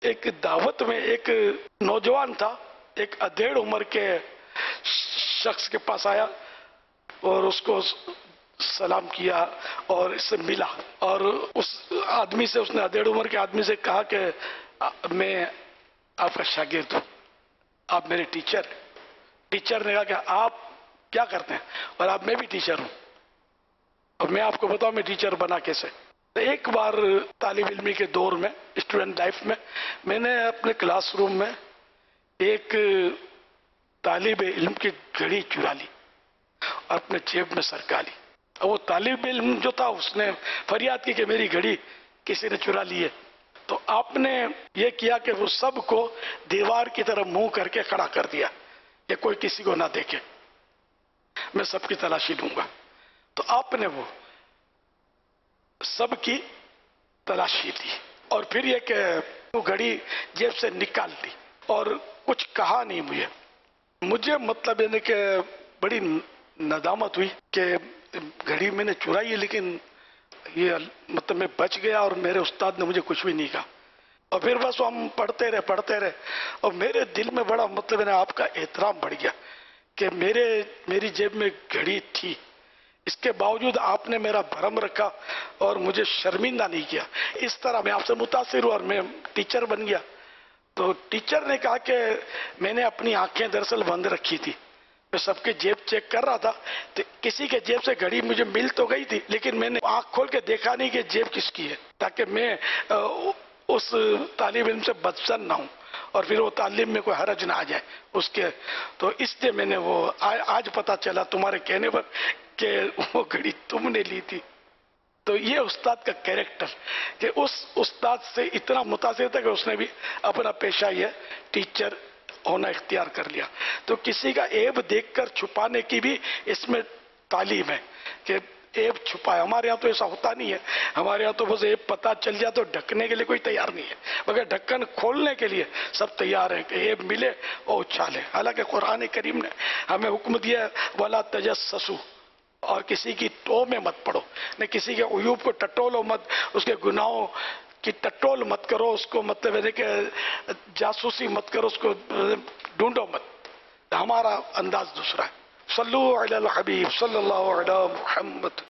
ایک دعوت میں ایک نوجوان تھا، ایک ادھیڑ عمر کے شخص کے پاس آیا اور اس کو سلام کیا اور اس سے ملا، اور اس آدمی سے، اس نے ادھیڑ عمر کے آدمی سے کہا کہ میں آپ کا شاگرد ہوں، آپ میرے ٹیچر ہیں۔ ٹیچر نے کہا کہ آپ کیا کرتے ہیں؟ اور آپ میں بھی ٹیچر ہوں، اور میں آپ کو بتاؤں میں ٹیچر بنا کیسے۔ ایک بار طالب علمی کے دور میں، اسٹوڈنٹ لائف میں نے اپنے کلاس روم میں ایک طالب علم کی گھڑی چرا لی اور اپنے جیب میں سرکا لی، اور وہ طالب علم جو تھا اس نے فریاد کی کہ میری گھڑی کسی نے چرا لی ہے۔ تو آپ نے یہ کیا کہ وہ سب کو دیوار کی طرف منہ کر کے کھڑا کر دیا کہ کوئی کسی کو نہ دیکھے، میں سب کی تلاشی لوں گا۔ تو آپ نے وہ سب کی تلاشی لی، اور پھر یہ کہ وہ گھڑی جیب سے نکال لی اور کچھ کہا نہیں مجھے مطلب یعنی کہ بڑی ندامت ہوئی کہ گھڑی میں نے چرائی ہے، لیکن یہ مطلب میں بچ گیا اور میرے استاد نے مجھے کچھ بھی نہیں کہا۔ اور پھر بس ہم پڑھتے رہے، اور میرے دل میں بڑا مطلب آپ کا احترام بڑھ گیا کہ میری جیب میں گھڑی تھی، اس کے باوجود آپ نے میرا بھرم رکھا اور مجھے شرمندہ نہیں کیا۔ اس طرح میں آپ سے متاثر ہوا اور میں ٹیچر بن گیا۔ تو ٹیچر نے کہا کہ میں نے اپنی آنکھیں دراصل بند رکھی تھی، میں سب کے جیب چیک کر رہا تھا، تو کسی کے جیب سے گھڑی مجھے مل تو گئی تھی، لیکن میں نے آنکھ کھول کے دیکھا نہیں کہ جیب کس کی ہے، تاکہ میں اس طالب علم سے بدزن نہ ہوں اور پھر وہ تعلیم میں کوئی حرج نہ آ جائے اس کے۔ تو اس لیے میں نے وہ آج پتا چلا تمہارے کہنے پر کہ وہ گھڑی تم نے لی تھی۔ تو یہ استاد کا کیریکٹر کہ اس استاد سے اتنا متاثر تھا کہ اس نے بھی اپنا پیشہ یہ ٹیچر ہونا اختیار کر لیا۔ تو کسی کا عیب دیکھ کر چھپانے کی بھی اس میں تعلیم ہے کہ عیب چھپائے۔ ہمارے ہاں تو ایسا ہوتا نہیں ہے، ہمارے ہاں تو بس عیب پتا چل جائے تو ڈھکنے کے لیے کوئی تیار نہیں ہے، مگر ڈھکن کھولنے کے لیے سب تیار ہیں کہ عیب ملے اور اچھالے۔ حالانکہ قرآن کریم نے ہمیں حکم دیا وَلَا تَجَسَّسُوا، اور کسی کی ٹو میں مت پڑو، نہ کسی کے عیوب کو ٹٹولو مت، اس کے گناہوں کی ٹٹول مت کرو، اس کو مطلب ہے کہ جاسوسی مت کرو، اس کو ڈھونڈو مت۔ ہمارا انداز دوسرا ہے۔ صلو علی الحبیب صلی اللہ علی محمد۔